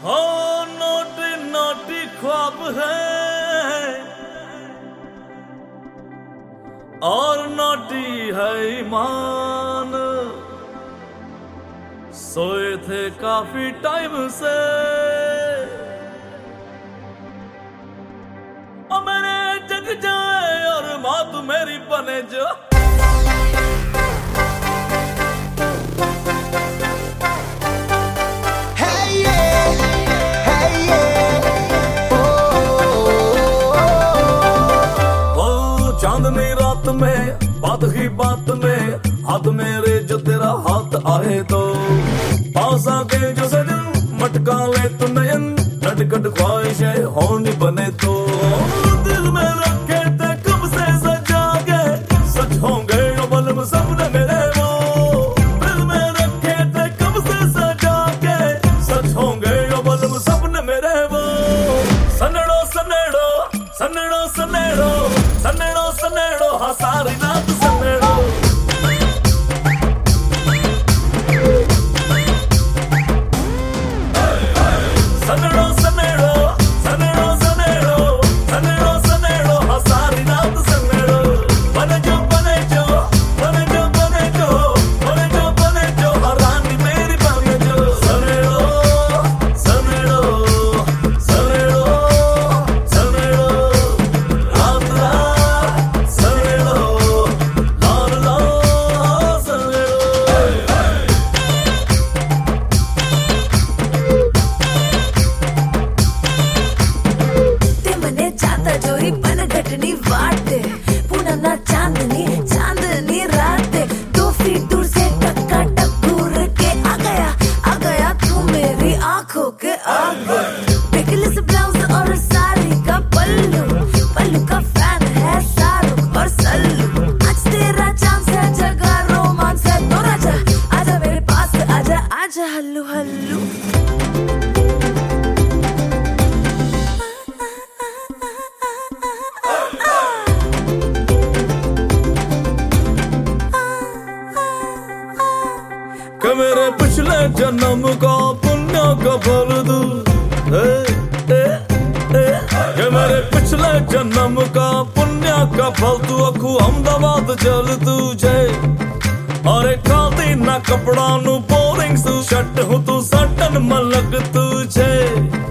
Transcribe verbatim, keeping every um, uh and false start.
हो naughty naughty ख्वाब है और नोटी है ईमान। सोए थे काफी टाइम से और मेरे जग जाए और माँ तू मेरी बने जो। चांदनी रात में बात ही बात में हाथ मेरे जो तेरा हाथ आए तो पास आके जो सजन मटका ले तो नयन नटखट ख्वाहिशें होनी बने तो दिल में रखे थे कब से सजा के सच होंगे यो बलम सपने मेरे वो। दिल में रखे थे कब से सजा के सच होंगे यो बलम सपने मेरे वो। सनेड़ो सनेड़ो सनेड़ो सनेड़ो सनेड़ो सनेड़ो हाँ सारी रात सनेड़ो। सनेड़ो सनेड़ो सनेड़ो सनेड़ो सनेड़ो सनेड़ो हाँ सारी रात सनेड़ो। बने जो बने जो बने जो बने जो बने जो बने जो हाँ रानी मेरी बने जो। सनेड़ो सनेड़ो सनेड़ो सनेड़ो रात रात सनेड़ो लाल लाल सनेड़ो। ते मने जाता जोरी बन घटनी वाटे पुनः ना चांदनी चांदनी रात दो फीट दूर से टक्का टक्कर के आ गया आ गया तू मेरी आंखों के आगे। पिकलिस ब्लाउज और साड़ी का पल्लू पल्लू का फैन है शाहरुख और सल्लू। आज तेरा चांस है जगह रोमांस है तो राजा आजा मेरे पास आजा आजा हल्लू हल्लू। कि मेरे पिछले जन्म का पुण्य का फल तू ए, ए, ए, कि मेरे पिछले जन्म का पुण्य का फल तू अखू अहमदाबाद जल तुझे और खाती ना कपड़ा नु बोरिंग सू शट हूँ तू सटन मलक तुझे।